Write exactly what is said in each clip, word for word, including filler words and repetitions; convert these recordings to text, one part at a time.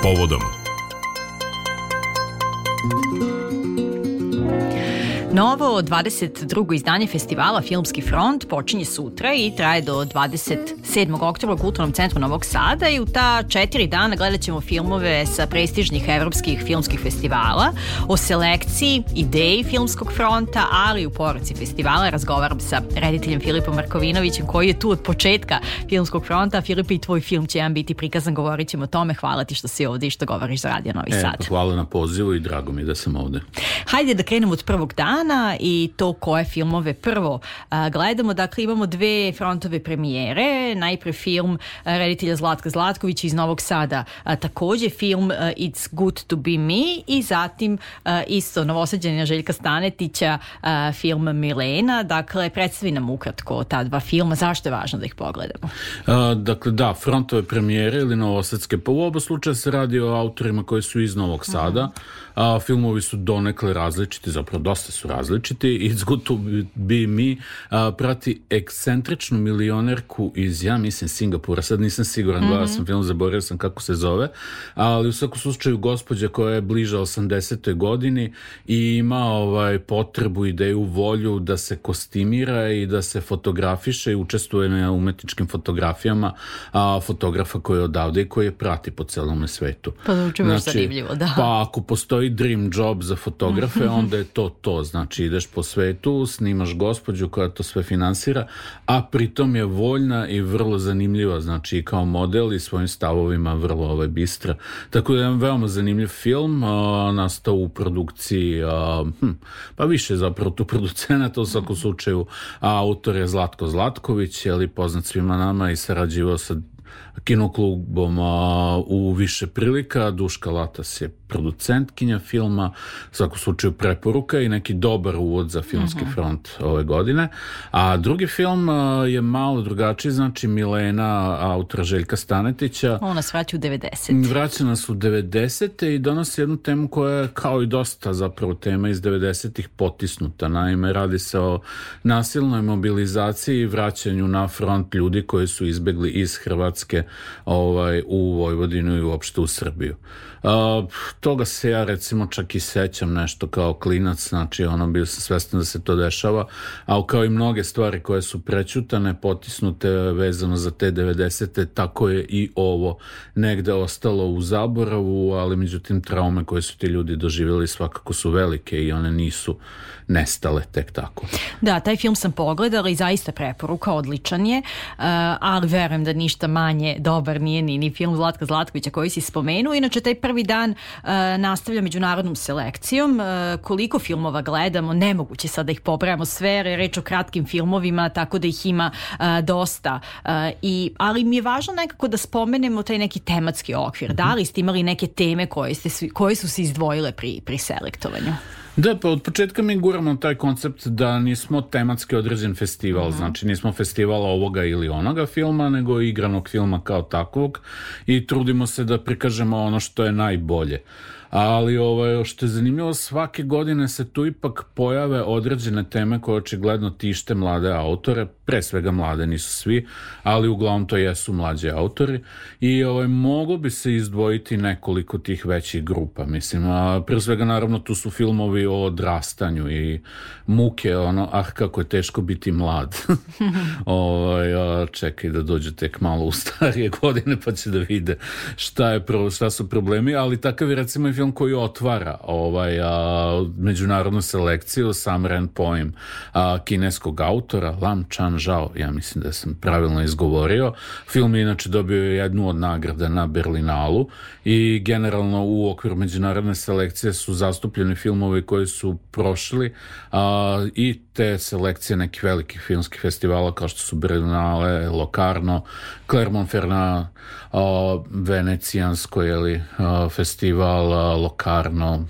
povodom. Novo dvadeset drugo izdanje festivala Filmski front počinje sutra i traje do dvadeset sedmog oktobra u Kulturnom centru Novog Sada i u ta četiri dana gledat ćemo filmove sa prestižnih evropskih filmskih festivala. O selekciji, ideji Filmskog fronta, ali i u poruci festivala razgovaram sa rediteljem Filipom Markovinovićem koji je tu od početka Filmskog fronta. Filip, i tvoj film će jedan biti prikazan, govorit ćemo o tome. Hvala ti što si ovdje i što govoriš za Radio Novi Sad. E, hvala na pozivu i drago mi je da sam ovdje. Hajde da krenemo od prvog dana i to koje filmove prvo a, gledamo. Dakle, imamo dve frontove premijere. Najpre film a, reditelja Zlatka Zlatkovića iz Novog Sada, a, također film a, It's Good to be Me, i zatim a, isto novosađenja Željka Stanetića, a, film Milena. Dakle, predstavi nam ukratko ta dva filma, zašto je važno da ih pogledamo? A, dakle, da, frontove premijere ili novosadske, pa u oba slučaja se radi o autorima koji su iz Novog Sada. Uh-huh. A, filmovi su donekle različiti, zapravo dosta su različiti. It's Good to be Me a, prati ekscentričnu milionerku iz, ja mislim, Singapura. Sad nisam siguran, mm-hmm. gledao sam film, zaboravio sam kako se zove, ali u svakom slučaju gospođa koja je bliža osamdesetoj godini i ima ovaj, potrebu, ideju, volju da se kostimira i da se fotografiše i učestvuje na umetničkim fotografijama a, fotografa koji je odavde i koji je prati po celom svetu. Pa zvuči baš zanimljivo, da. Pa ako postoji dream job za fotografe, onda je to to. Znači, ideš po svetu, snimaš gospođu koja to sve finansira, a pritom je voljna i vrlo zanimljiva, znači i kao model i svojim stavovima vrlo ovaj, bistra. Tako da je veoma zanimljiv film, a, nastao u produkciji, a, hm, pa više zapravo tu producenata, u svakom slučaju, a autor je Zlatko Zlatković, je li poznat svima nama i sarađivao sa kinoklubom a, u više prilika. Duška Latas je producentkinja filma, u svakom slučaju preporuka i neki dobar uvod za Filmski uh-huh. front ove godine. A drugi film a, je malo drugačiji, znači Milena, autora Željka Stanetića. On nas vraća u devedesete. Vraća nas u devedesete i donosi jednu temu koja je, kao i dosta zapravo tema iz devedesetih, potisnuta. Naime, radi se o nasilnoj mobilizaciji i vraćanju na front ljudi koji su izbegli iz Hrvatske ovaj, u Vojvodinu i uopšte u Srbiju. Uh, toga se ja recimo čak i sećam nešto kao klinac, znači ono bio sam svestan da se to dešava, a kao i mnoge stvari koje su prećutane, potisnute vezano za te devedesete, tako je i ovo negde ostalo u zaboravu, ali međutim traume koje su ti ljudi doživjeli svakako su velike i one nisu nestale tek tako. Da, taj film sam pogledala i zaista preporuka, odličan je, uh, ali verujem da ništa manje dobar nije ni, ni film Zlatka Zlatkovića koji si spomenuo. Inače, taj prvi dan uh, nastavlja međunarodnom selekcijom. Uh, koliko filmova gledamo, nemoguće sad da ih pobrajamo sve, jer je reč o kratkim filmovima, tako da ih ima uh, dosta. Uh, i, ali mi je važno nekako da spomenemo taj neki tematski okvir. Mm-hmm. Da li ste imali neke teme koje, ste, koje su se izdvojile pri, pri selektovanju? Da, pa od početka mi guramo taj koncept da nismo tematski određen festival, uh-huh. znači nismo festival ovoga ili onoga filma, nego igranog filma kao takvog i trudimo se da prikažemo ono što je najbolje. Ali ovaj, što je zanimljivo, svake godine se tu ipak pojave određene teme koje očigledno tište mlade autore, pre svega mlade, nisu svi, ali uglavnom to jesu mlađi autori i ovaj, mogo bi se izdvojiti nekoliko tih većih grupa, mislim, a pre svega naravno tu su filmovi o odrastanju i muke, ono, ah kako je teško biti mlad. ovaj, a, čekaj da dođe tek malo u starije godine pa će da vide šta, je, šta su problemi, ali takav je recimo i film koji otvara ovaj, a, međunarodnu selekciju, Sam Ren Poem a, kineskog autora Lam Chan Zhao, ja mislim da sam pravilno izgovorio. Film je inače dobio jednu od nagrada na Berlinalu i generalno u okviru međunarodne selekcije su zastupljeni filmovi koji su prošli a, i te selekcije nekih velikih filmskih festivala kao što su Berlinale, Locarno, Clermont-Ferrand, a, Venecijansko jeli, a, festival, a, Locarno,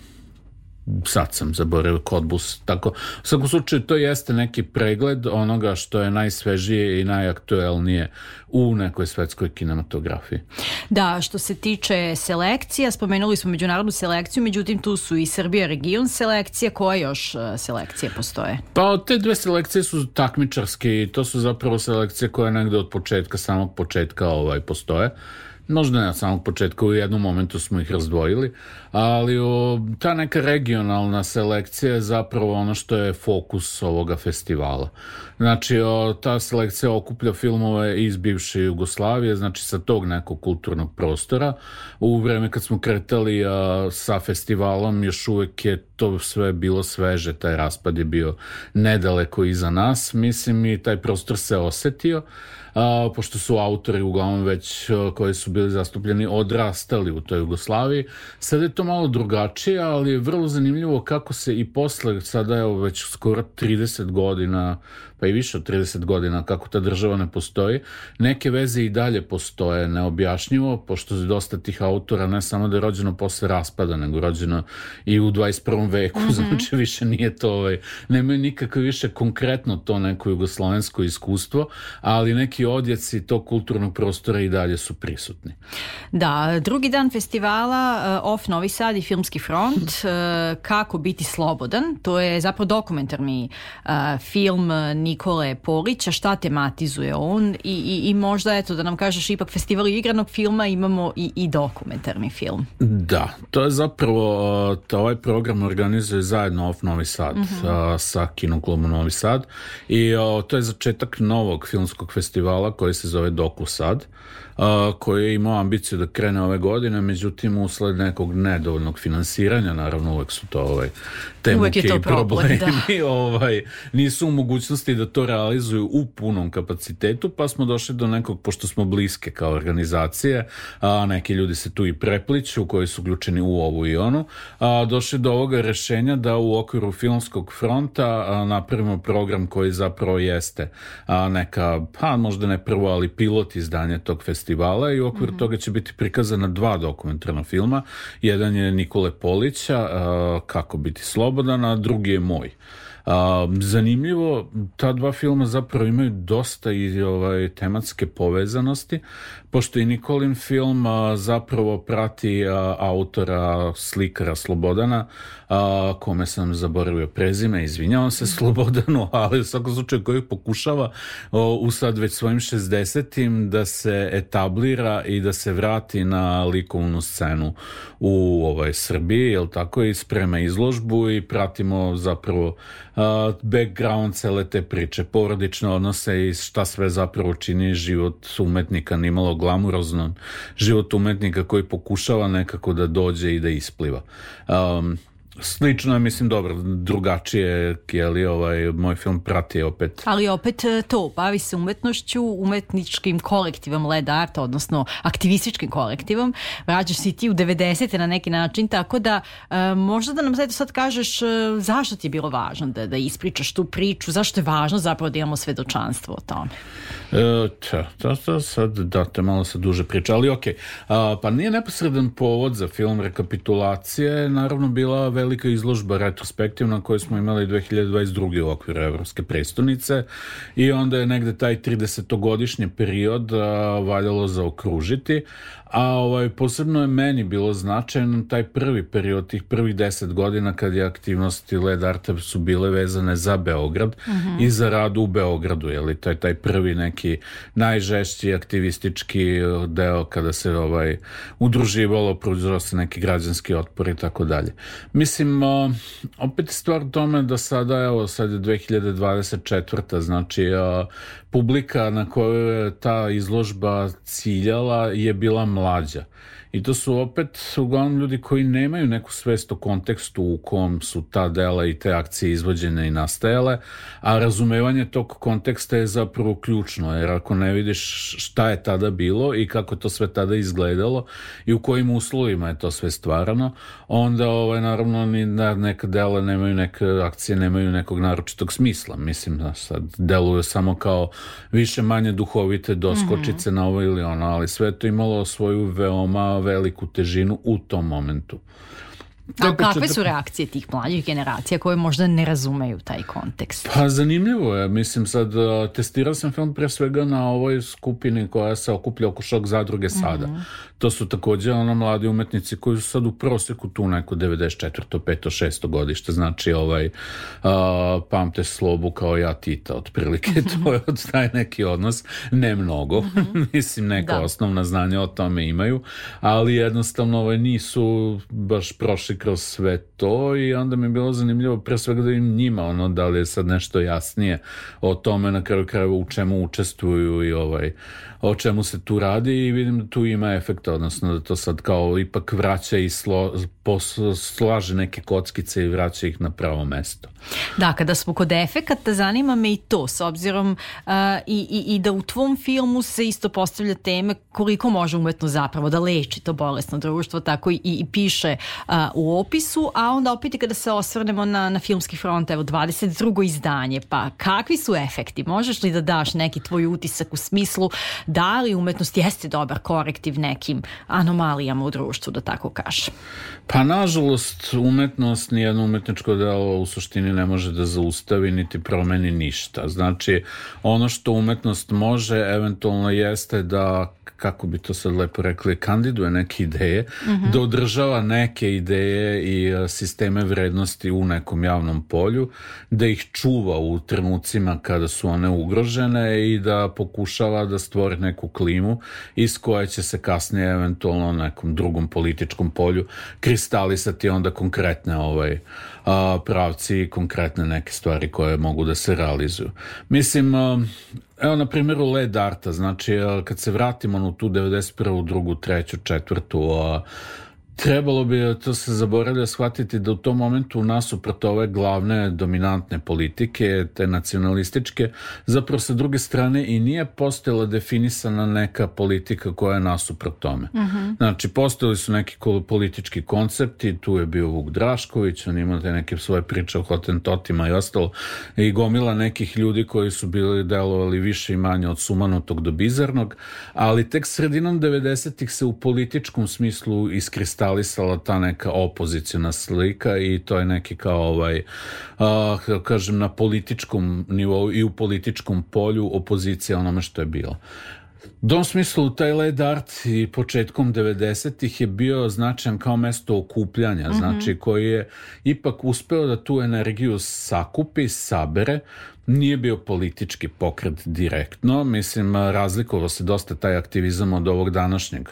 sad sam zaboravio Kodbus, tako, u svakom slučaju to jeste neki pregled onoga što je najsvežije i najaktuelnije u nekoj svetskoj kinematografiji. Da, što se tiče selekcija, spomenuli smo međunarodnu selekciju, međutim tu su i Srbija region selekcija. Koje još selekcije postoje? Pa te dve selekcije su takmičarske i to su zapravo selekcije koje negde od početka, samog početka ovaj, postoje. Možda ne od samog početka, u jednom momentu smo ih razdvojili, ali o, ta neka regionalna selekcija je zapravo ono što je fokus ovoga festivala. Znači, o, ta selekcija okuplja filmove iz bivše Jugoslavije, znači sa tog nekog kulturnog prostora. U vreme kad smo kretali a, sa festivalom, još uvek je to sve bilo sveže, taj raspad je bio nedaleko iza nas, mislim, i taj prostor se osetio. A, pošto su autori uglavnom već a, koji su bili zastupljeni odrastali u toj Jugoslaviji. Sada je to malo drugačije, ali je vrlo zanimljivo kako se i posle, sada je već skoro trideset godina, pa i više od trideset godina kako ta država ne postoji, neke veze i dalje postoje neobjašnjivo, pošto je dosta tih autora ne samo da je rođeno posle raspada, nego rođeno i u dvadeset prvom veku, mm-hmm. znači više nije to, ovaj, nemaju nikakve više konkretno to neko jugoslovensko iskustvo, ali neki odjeci tog kulturnog prostora i dalje su prisutni. Da, drugi dan festivala uh, Off Novi Sad i Filmski front, uh, Kako biti slobodan, to je zapravo dokumentarni uh, film Nikole Polića, šta tematizuje on i, i, i možda eto da nam kažeš ipak festival igranog filma imamo i, i dokumentarni film. Da, to je zapravo to ovaj program organizuje zajedno Off Novi Sad mm-hmm. a, sa Kinoklubom Novi Sad i a, to je začetak novog filmskog festivala koji se zove Doku Sad, a, koji je imao ambiciju da krene ove godine, međutim usled nekog nedovoljnog finansiranja, naravno uvek su to ovaj, temuke i problemi, da. ovaj, nisu u mogućnosti da to realizuju u punom kapacitetu, pa smo došli do nekog, pošto smo bliske kao organizacije, a neki ljudi se tu i prepliću koji su uključeni u ovu i onu, a, došli do ovoga rešenja da u okviru Filmskog fronta a, napravimo program koji zapravo jeste a, neka, pa možda ne prvo, ali pilot izdanje tog festivala i u okviru mm-hmm. toga će biti prikazana dva dokumentarna filma. Jedan je Nikole Polića, a, Kako biti slobodan, a drugi je moj. Uh, zanimljivo, ta dva filma zapravo imaju dosta i ovaj, tematske povezanosti, pošto i Nikolin film uh, zapravo prati uh, autora, slikara Slobodana, uh, kome sam zaboravio prezime, izvinjavam se Slobodanu, ali u svakom slučaju koji pokušava uh, u sad već svojim šezdesetim da se etablira i da se vrati na likovnu scenu u ovaj, Srbiji, jel tako, i sprema izložbu i pratimo zapravo Uh, background cele te priče, porodične odnose i šta sve zapravo čini život umetnika, nimalo glamurozno, život umetnika koji pokušava nekako da dođe i da ispliva. Um, Slično je, mislim, dobro, drugačije, jeli, ovaj, moj film prati opet. Ali opet to, bavi se umetnošću, umetničkim kolektivom Led Art, odnosno aktivističkim kolektivom. Vraćaš si ti u devedesete na neki način, tako da e, možda da nam sad kažeš e, zašto ti je bilo važno da, da ispričaš tu priču, zašto je važno zapravo da imamo svedočanstvo o tome? E, ta, ta, ta, sad, da, te malo se duže priča, ali okej. Okay. Pa nije neposredan povod za film rekapitulacije, naravno bila velika izložba retrospektivna koju smo imali dve hiljade dvadeset druge u okviru Evropske prestonice i onda je negde taj tridesetogodišnji period a, valjalo zaokružiti, a ovaj, posebno je meni bilo značajan taj prvi period, tih prvih deset godina kad je aktivnosti Led Arta su bile vezane za Beograd mm-hmm. i za rad u Beogradu, je li taj, taj prvi neki najžešći aktivistički deo kada se ovaj, udruživalo, pružilo se neki građanski otpor i tako dalje. Mislim, opet stvar u tome da sada, evo, sad je dve hiljade dvadeset četvrta, znači publika na koju je ta izložba ciljala je bila mlađa. I to su opet uglavnom ljudi koji nemaju neku svest o kontekstu u kom su ta dela i te akcije izvođene i nastajale, a razumevanje tog konteksta je zapravo ključno, jer ako ne vidiš šta je tada bilo i kako to sve tada izgledalo i u kojim uslovima je to sve stvarano, onda ovaj, naravno ni neka dela nemaju, neke akcije nemaju nekog naročitog smisla. Mislim da sad deluju samo kao više manje duhovite doskočice mm-hmm. na ovo ili ono, ali sve to imalo svoju veoma veliku težinu u tom momentu. A kakve su reakcije tih mlađih generacija koje možda ne razumeju taj kontekst? Pa zanimljivo je. Mislim, sad testirao sam film pre svega na ovoj skupini koja se okuplja oko Šok zadruge sada. Mm-hmm. To su također ono mladi umetnici koji su sad u proseku tu neko devedeset četvrto, peto, šesto godište. Znači ovaj uh, pamte slobu kao ja Tita otprilike. Mm-hmm. To je od taj neki odnos. Ne mnogo. Mm-hmm. Mislim, neka da. Osnovna znanja o tome imaju. Ali jednostavno ovaj, nisu baš prošli kroz sve to i onda mi je bilo zanimljivo pre svega da im njima ono da li je sad nešto jasnije o tome na kraju krajeva u čemu učestvuju i ovaj o čemu se tu radi i vidim da tu ima efekta, odnosno da to sad kao ipak vraća i slo, pos, slaže neke kockice i vraća ih na pravo mesto. Da, kada smo kod efekata, zanima me i to, s obzirom uh, i, i, i da u tvom filmu se isto postavlja teme koliko može umetno zapravo da leči to bolesno društvo, tako i, i piše uh, u opisu, a onda opet i kada se osvrnemo na, na filmski front, evo dvadeset drugo izdanje, pa kakvi su efekti? Možeš li da daš neki tvoj utisak u smislu da li umetnost jeste dobar korektiv nekim anomalijama u društvu, da tako kažem? Pa nažalost umetnost, nijedno umetničko delo u suštini ne može da zaustavi niti promeni ništa. Znači ono što umetnost može eventualno jeste da, kako bi to sad lepo rekli, kandiduje neke ideje, mm-hmm. da održava neke ideje i sisteme vrednosti u nekom javnom polju, da ih čuva u trenucima kada su one ugrožene i da pokušava da stvori neku klimu iz koje će se kasnije eventualno na nekom drugom političkom polju kristalisati onda konkretne ovaj, a, pravci i konkretne neke stvari koje mogu da se realizuju. Mislim, a, evo na primjeru Led Arta, znači a, kad se vratimo na tu devedeset prvu, drugu, treću, četvrtu, a, trebalo bi, to se zaboravlja shvatiti da u tom momentu nasuprot ove glavne dominantne politike, te nacionalističke, zapravo sa druge strane i nije postojala definisana neka politika koja je nasuprot tome. Uh-huh. Znači, postojali su neki politički koncepti, tu je bio Vuk Drašković, on ima te neke svoje priče o Hotentotima i ostalo, i gomila nekih ljudi koji su bili delovali više i manje od sumanutog do bizarnog, ali tek sredinom devedesetih se u političkom smislu iskristalisala ta neka opozicijna slika i to je neki kao ovaj, uh, kažem, na političkom nivou i u političkom polju opozicija onome što je bilo. U tom smislu taj Led Art i početkom devedesetih je bio značajan kao mesto okupljanja, mm-hmm. znači koji je ipak uspeo da tu energiju sakupi, sabere. Nije bio politički pokret direktno, mislim, razlikovao se dosta taj aktivizam od ovog današnjeg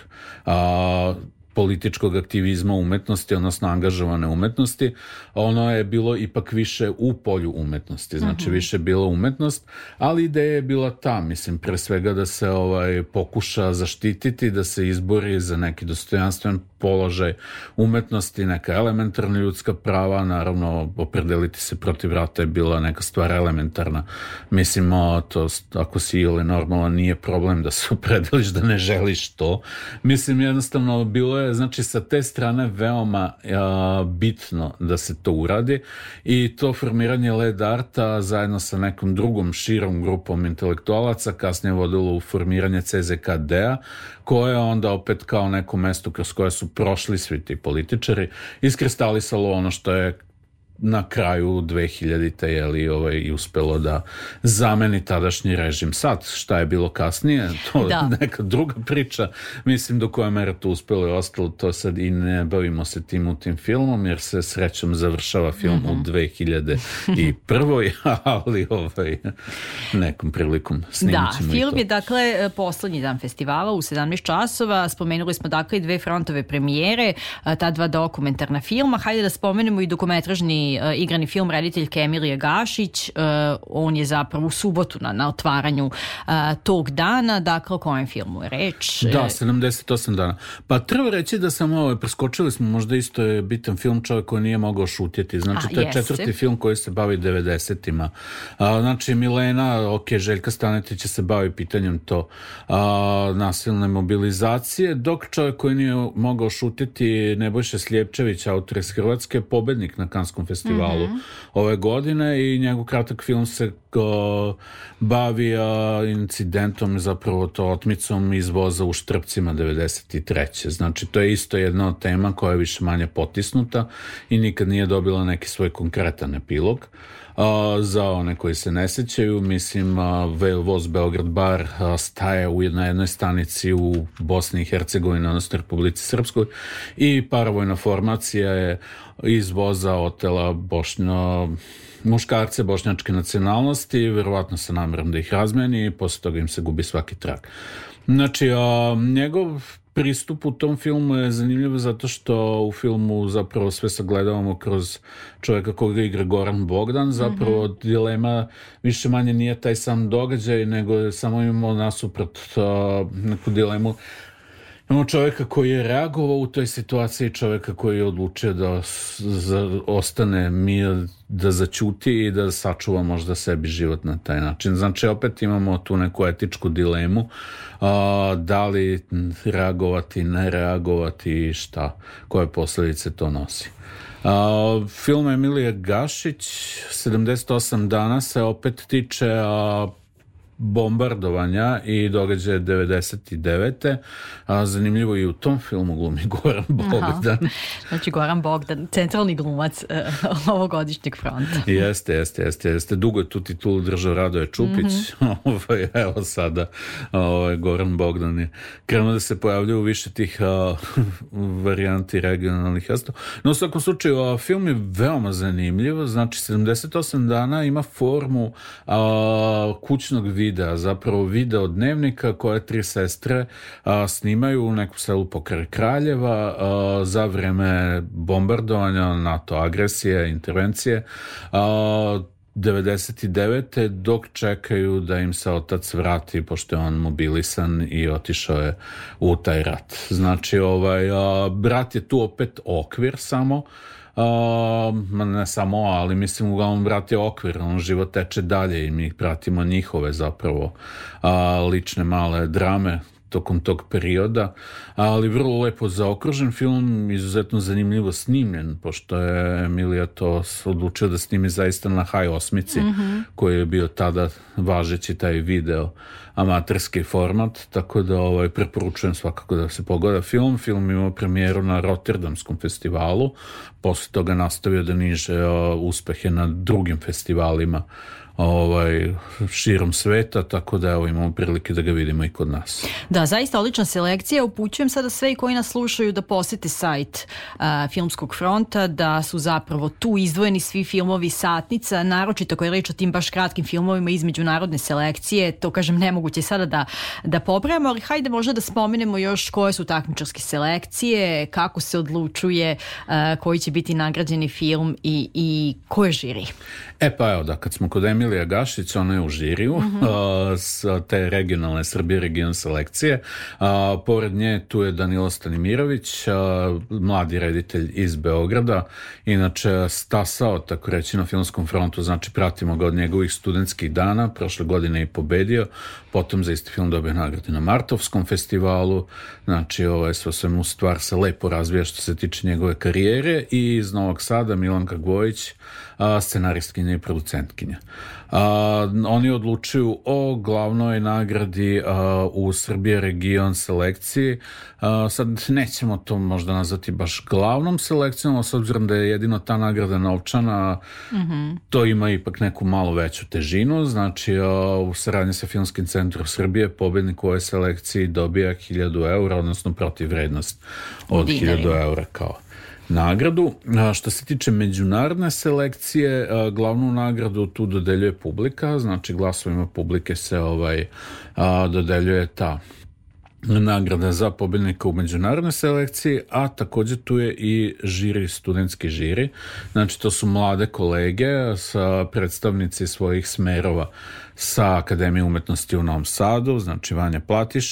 a, političkog aktivizma umetnosti, odnosno angažovane umetnosti. Ono je bilo ipak više u polju umetnosti, znači uh-huh. više bilo umetnost, ali ideja je bila ta, mislim, pre svega da se ovaj pokuša zaštititi, da se izbori za neki dostojanstven položaj umetnosti, neka elementarna ljudska prava, naravno opredeliti se protiv rata je bila neka stvar elementarna. Mislim, o, to, ako si ili normalan, nije problem da se opredeliš da ne želiš to. Mislim, jednostavno bilo je, znači, sa te strane veoma a, bitno da se to uradi i to formiranje Led Arta zajedno sa nekom drugom širom grupom intelektualaca kasnije vodilo u formiranje C Z K D-a, koje je onda opet kao neko mesto kroz koje su prošli svi ti političari, iskristalisalo ono što je na kraju dvehiljadite je ovaj, i uspelo da zameni tadašnji režim. Sad, šta je bilo kasnije, to da. je neka druga priča. Mislim do koje mere to uspelo i ostalo, to sad i ne bavimo se tim u tim filmom, jer se srećom završava film mm-hmm. u dve hiljade prve. ali ovaj, nekom prilikom snimit ćemo. Da, film je dakle poslednji dan festivala u sedamnaest časova. Spomenuli smo dakle i dve frontove premijere, ta dva dokumentarna filma. Hajde da spomenemo i dokumentražni Uh, igrani film rediteljke Emilije Gašić. Uh, on je zapravo u subotu na, na otvaranju uh, tog dana. Dakle, o kojem filmu je reč? Da, sedamdeset osam dana. Pa treba reći da sam ovo, preskočili smo, možda isto je bitan film Čovjek koji nije mogao šutjeti. Znači, A, to je jeste. četvrti film koji se bavi devedesetima. A, znači, Milena, ok, Željka Stanetić se bavi pitanjem to a, nasilne mobilizacije, dok Čovjek koji nije mogao šutjeti Nebojša Slijepčević, autor iz Hrvatske, pobednik na Kanskom festivalu mm-hmm. ove godine i njegov kratak film se go bavi a, incidentom, zapravo to otmicom iz voza u Štrpcima devedeset treće. Znači, to je isto jedna od tema koja je više manje potisnuta i nikad nije dobila neki svoj konkretan epilog. A, za one koji se ne sećaju, mislim, a, voz Beograd bar a, staje u na jednoj stanici u Bosni i Hercegovini, odnosno Republici Srpskoj, i paravojna formacija je iz voza otela bošnjo, muškarce bošnjačke nacionalnosti, verovatno sa namerom da ih razmeni i posle toga im se gubi svaki trag. Znači, a, njegov pristup u tom filmu je zanimljiv zato što u filmu zapravo sve sagledavamo kroz čovjeka koga igra Goran Bogdan. Zapravo mm-hmm. dilema više manje nije taj sam događaj, nego samo imamo nasuprot uh, neku dilemu. Imamo čovjeka koji je reagovao u toj situaciji, čovjeka koji je odlučio da za, ostane mir, da zaćuti i da sačuva možda sebi život na taj način. Znači, opet imamo tu neku etičku dilemu, a, da li reagovati, ne reagovati i šta, koje posljedice to nosi. A, film Emilije Gašić, sedamdeset osam dana, se opet tiče a, bombardovanja i događaja devedeset devete. A, zanimljivo i u tom filmu glumi Goran Bogdan. Aha. Znači Goran Bogdan, centralni glumac uh, ovogodišnjeg fronta. Jeste, jeste, jeste, jeste. Dugo je tu titulu držao Radoje Čupić. Mm-hmm. Ovo, evo sada ovo, Goran Bogdan je krenuo da se pojavljaju više tih uh, varijanti regionalnih jasta. No, u svakom slučaju, uh, film je veoma zanimljiv. Znači, sedamdeset osam dana ima formu uh, kućnog videa, zapravo video dnevnika koje tri sestre a, snimaju u neku selu pokraj Kraljeva a, za vreme bombardovanja, NATO agresije, intervencije a, devedeset devete dok čekaju da im se otac vrati, pošto je on mobilisan i otišao je u taj rat. Znači, ovaj, a, brat je tu opet okvir samo. Uh, ne samo, ali mislim uglavnom brat je okvir, on život teče dalje i mi pratimo njihove zapravo uh, lične male drame tokom tog perioda, ali vrlo lepo zaokružen film, izuzetno zanimljivo snimljen, pošto je Emilija to odlučio da snimi zaista na haj osmici, mm-hmm. koji je bio tada važeći taj video amaterski format, tako da ovaj, preporučujem svakako da se pogleda film. Film imao premijeru na Rotterdamskom festivalu, posle toga nastavio da niže o, uspehe na drugim festivalima ovaj, širom sveta, tako da evo, imamo prilike da ga vidimo i kod nas. Da, zaista odlična selekcija. Upućujem sada sve i koji nas slušaju da posete sajt uh, Filmskog fronta, da su zapravo tu izdvojeni svi filmovi satnica, naročito koji je reč o tim baš kratkim filmovima iz međunarodne selekcije. To, kažem, nemoguće sada da, da popravimo, ali hajde možda da spomenemo još koje su takmičarske selekcije, kako se odlučuje uh, koji će biti nagrađeni film i, i ko je žiri. E pa evo da, kad smo kod Emilija Gašić, ona je u žiriju mm-hmm. uh, s te regionalne Srbije region selekcije. Uh, pored nje tu je Danilo Stanimirović, uh, mladi reditelj iz Beograda, inače stasao, tako reći, na Filmskom frontu, znači pratimo ga od njegovih studentskih dana, prošle godine i pobedio, potom za isti film dobio nagradu na Martovskom festivalu, znači ovo je sve svemu stvar se lepo razvija što se tiče njegove karijere. I iz Novog Sada Milanka Gvojić, a, scenaristkinja i producentkinja. A, oni odlučuju o glavnoj nagradi a, u Srbije region selekciji. A, sad nećemo to možda nazvati baš glavnom selekcijom, s obzirom da je jedino ta nagrada novčana, mm-hmm. to ima ipak neku malo veću težinu. Znači, a, u saradnji sa Filmskim centrom Srbije pobednik u ovoj selekciji dobija hiljadu eura, odnosno protivvrednost od hiljadu eura kao nagradu. A, što se tiče međunarodne selekcije, a, glavnu nagradu tu dodeljuje publika, znači glasovima publike se ovaj, a, dodeljuje ta nagrada za pobjednika u međunarodnoj selekciji, a također tu je i žiri, studentski žiri. Znači to su mlade kolege sa predstavnici svojih smerova sa Akademije umetnosti u Novom Sadu, znači Vanja Platiša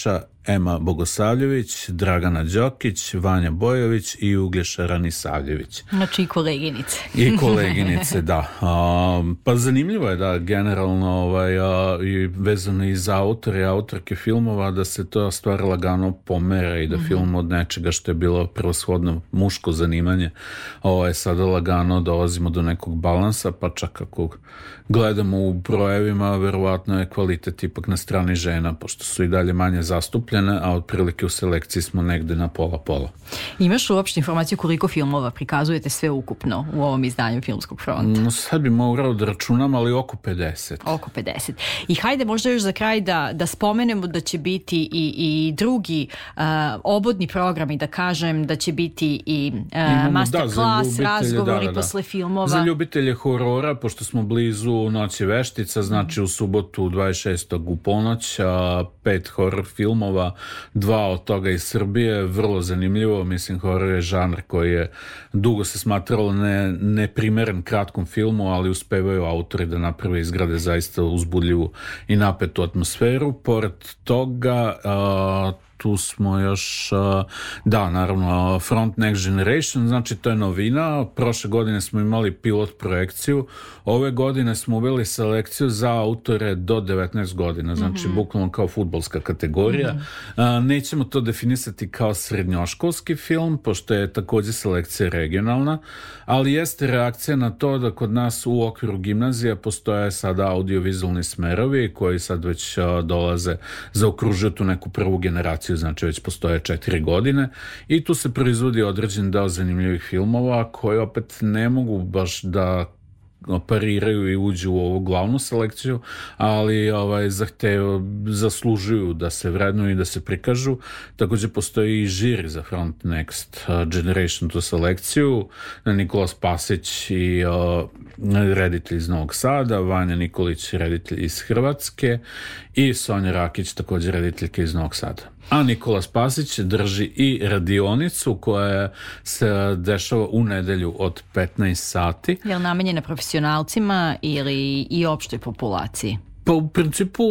Ema Bogosavljević, Dragana Đokić, Vanja Bojović i Uglješa Ranisavljević. Znači i koleginice. I koleginice, da. A, pa zanimljivo je da generalno ovaj, a, i vezano i za autore i autorke filmova da se to stvar lagano pomera i da mm-hmm. film od nečega što je bilo prevashodno muško zanimanje ovaj, sada lagano dolazimo do nekog balansa, pa čak ako gledamo u brojevima, verovatno je kvalitet ipak na strani žena, pošto su i dalje manje zastupljene, a otprilike u selekciji smo negde na pola-pola. Imaš uopšte informaciju koliko filmova prikazujete sve ukupno u ovom izdanju Filmskog fronta? No, sad bi morao da računam, ali oko pedeset. Oko pedeset. I hajde možda još za kraj da, da spomenemo da će biti i, i drugi uh, obodni programi, da kažem da će biti i uh, masterclass, da, razgovori da, da, da. posle filmova. Za ljubitelje horora, pošto smo blizu Noći veštica, znači u subotu dvadeset šestog u ponoć, a pet horor filmova, dva od toga iz Srbije, vrlo zanimljivo, mislim horor je žanr koji je dugo se smatralo ne, neprimeren kratkom filmu, ali uspevaju autori da naprave izgrade zaista uzbudljivu i napetu atmosferu. Pored toga a, tu smo još, da, naravno, Front Next Generation, znači to je novina. Prošle godine smo imali pilot projekciju, ove godine smo uveli selekciju za autore do devetnaest godina, znači mm-hmm. bukvalno kao fudbalska kategorija. Mm-hmm. Nećemo to definisati kao srednjoškolski film, pošto je također selekcija regionalna, ali jeste reakcija na to da kod nas u okviru gimnazija postoje sada audiovizualni smerovi koji sad već dolaze, zaokružuju tu neku prvu generaciju, znači već postoje četiri godine i tu se proizvodi određen deo zanimljivih filmova koji opet ne mogu baš da pariraju i uđu u ovu glavnu selekciju, ali ovaj, zahteva, zaslužuju da se vrednuju i da se prikažu. Također postoji i žiri za Front Next Generation tu selekciju, Nikola Spasić i uh, reditelj iz Novog Sada, Vanja Nikolić reditelj iz Hrvatske i Sonja Rakić također rediteljka iz Novog Sada. A Nikola Spasić drži i radionicu koja se dešava u nedelju od petnaest sati. Je li namenjena profesionalcima ili i opštoj populaciji? Pa u principu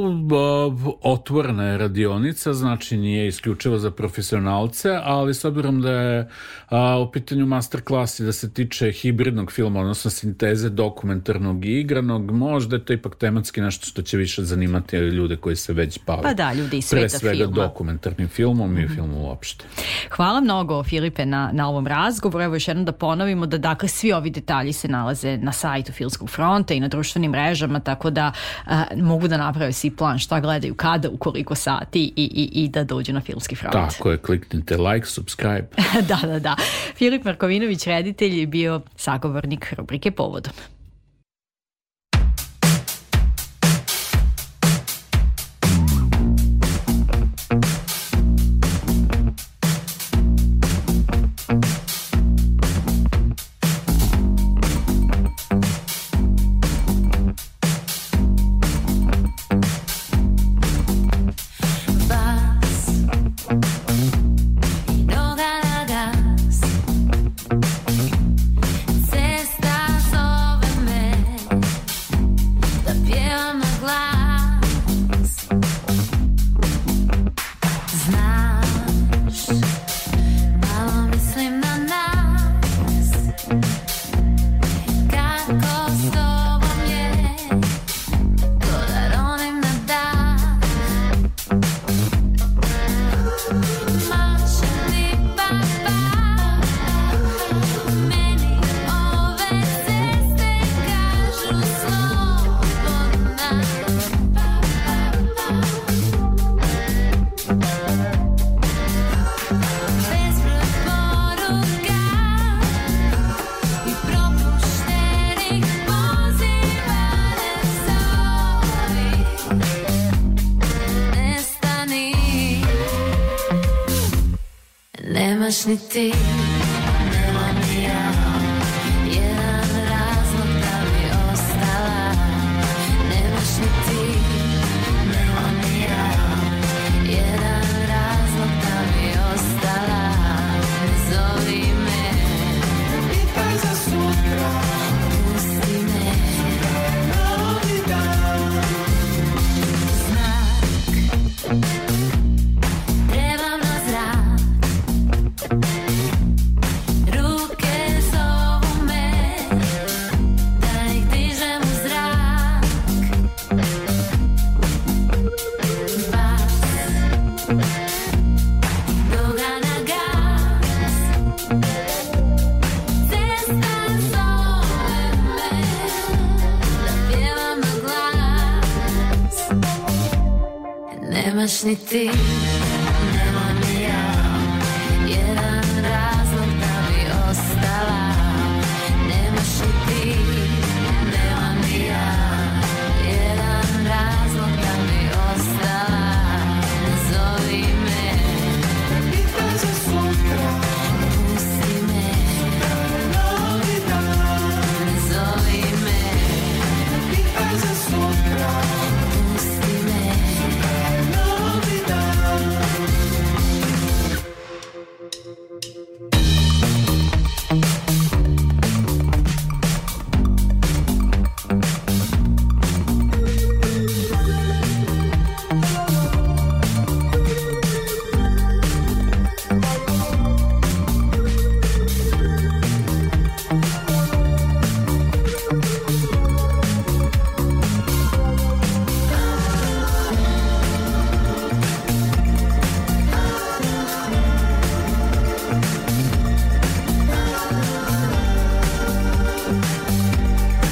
otvorena je radionica, znači nije isključivo za profesionalce, ali s obzirom da je a, u pitanju masterclass i da se tiče hibridnog filma, odnosno sinteze dokumentarnog i igranog, možda je to ipak tematski nešto što će više zanimati ljude koji se već bave. Pa da, ljudi iz sveta filma. Pre svega filma. Dokumentarnim filmom i mm-hmm. filmom uopšte. Hvala mnogo, Filipe, na, na ovom razgovoru. Evo još jednom da ponovimo da dakle svi ovi detalji se nalaze na sajtu Filmskog fronta i na društvenim mrežama, tako da a, mogu da naprave si plan šta gledaju, kada, u koliko sati i, i, i da dođu na Filmski front. Tako je, kliknite like, subscribe. da, da, da. Filip Markovinović, reditelj, je bio sagovornik rubrike Povodom. nemaš ni ti, nemam ni ja, jedan razlog da bi ostala. Nemaš ni ti, nemam ni ja, jedan razlog da bi ostala. Ne zovi me, pitaj za sutra, pusti me, novi dan. Znak Nemaš ni ti, nemam ni ja, jedan razlog da bi ostala. Nemaš ni ti, nemam ni ja, jedan razlog da bi ostala. Ne zovi me, ne pitaj za sutra, pusti me, novi dan. Ne zovi me, ne pitaj za sutra, pusti me, novi dan.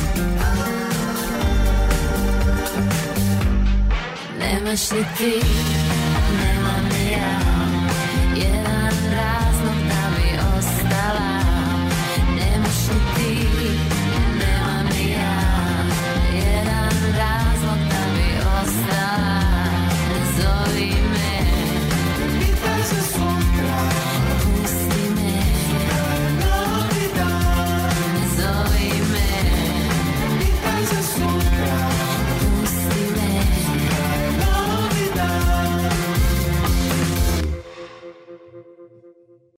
Nemaš ni ti,